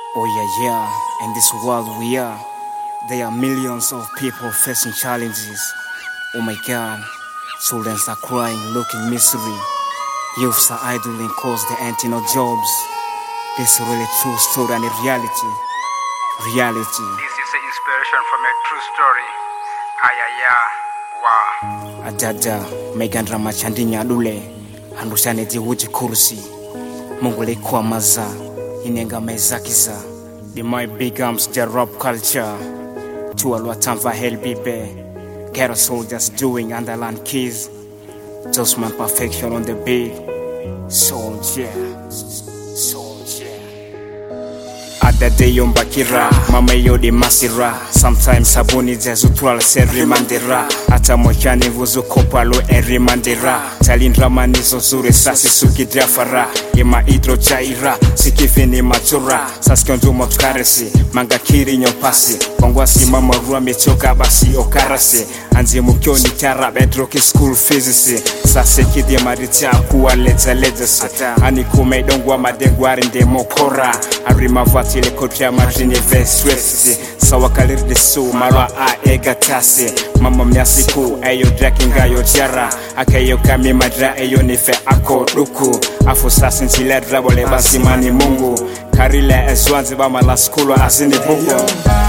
Oh yeah, in this world we are, there are millions of people facing challenges. Oh my God, children are crying, looking misery. Youths are idling cause there ain't no jobs. This is really true story and a reality. Reality. This is an inspiration from a true story. Ayaya, wow. Adada, Megandra Machandinya Dule, Handushane Diwuji Kursi, Mongole Kwamaza, Inenga Mezakiza. The my big arms, the rap culture. To Alwatamva Helbibe, Ghetto soldiers doing underland keys. Just my perfection on the beat. Soldier. Adade yombakira, mama yodi masira. Sometimes sabuni zezu twala seri mandira. Ata mochani vuzu kopalo eri mandira. Talindra manizo zure sasi suki drafara. Ima idro chaira, sikifini matura. Saskiondu motkaresi, manga kiri nyopasi. Kongwasi mama rua mechoka basi okarasi. Anzi mukioni tara bedroki school fees. Sase kidi maritia kuwa leza lezasi. Ani kume idongwa madengwari nde mokora. Arima vati le kotia marjini veswesi. Sawa kalir desu marwa a ega tasi. Mama mnyasiku ayo drakinga yo tiara. Akayo kami madra ayo nife ako duku. Afu sasi nchile drabole basi mani mungu. Karile eswanzi bama la skulu asini buku.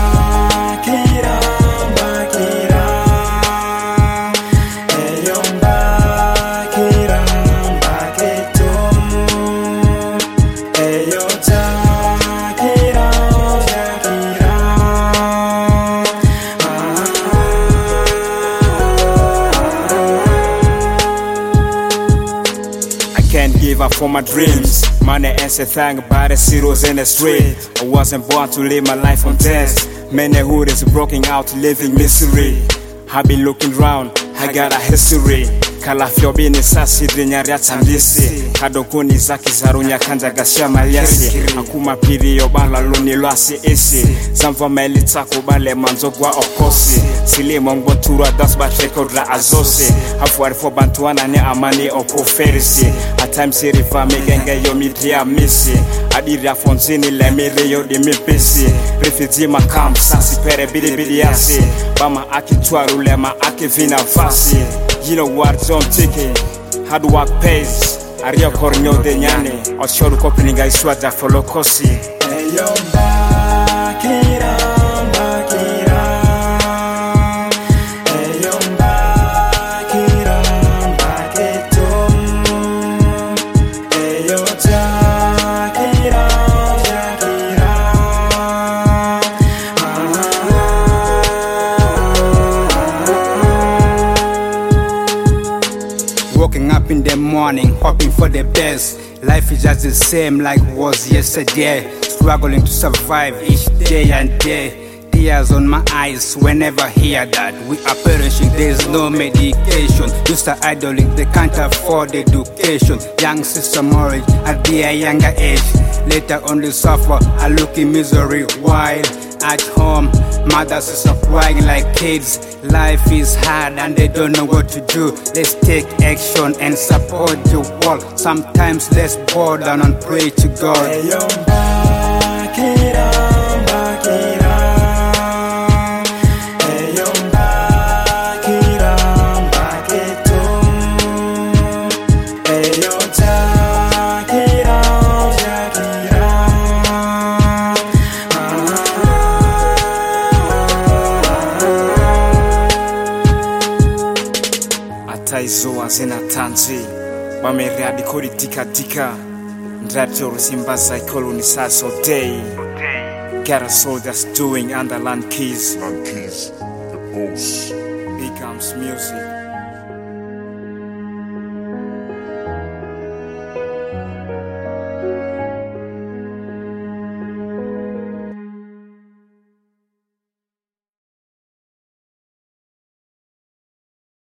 Can't give up for my dreams. Money ain't a thing about the zeros in the street. I wasn't born to live my life on test. Many hood is broken out, living misery. I been looking round, I got a history. Kalafyo bini sasi dinyari atandisi. Kadokuni zaki zarunya kanja gasha maliasi. Akuma piri yobala luni luasi isi. Zamva meli tako bale manzogwa okosi. Sili mongbo tura das bacheko la azosi. Hafuari fo bantuana ni amani opo ferisi. At times sirifa migenge yo midria misi. Adiri afonzini le mire yo di mipisi. Refugee makam sasi pere bidi bidi yasi. Bama aki tuaru lema aki vina fasi. You know what I'm taking. Hard work pays. Aria kornyo de nyane. Oshoru kopininga iswada follow kosi. Eyo bakira, bakira. Eyo bakira, baketo. Eyo jakira, jakira. Waking up in the morning, hoping for the best. Life is just the same like it was yesterday. Struggling to survive each day and day. Tears on my eyes whenever I hear that we are perishing, there's no medication. Used to idling, they can't afford education. Young sister marriage at their younger age. Later on they suffer, I look in misery while at home. Mothers are crying like kids. Life is hard and they don't know what to do. Let's take action and support the world. Sometimes let's bow down and pray to God. Eyo bakira, bakira. Eyo bakira, baketo. Eyo jakira, jakira. Ataizo azena tanzi. Mamere adikori tika tika. Ndrato simba cycle ni saso day. Ghetto soldiers doing underland keys. The boss. Big arms music.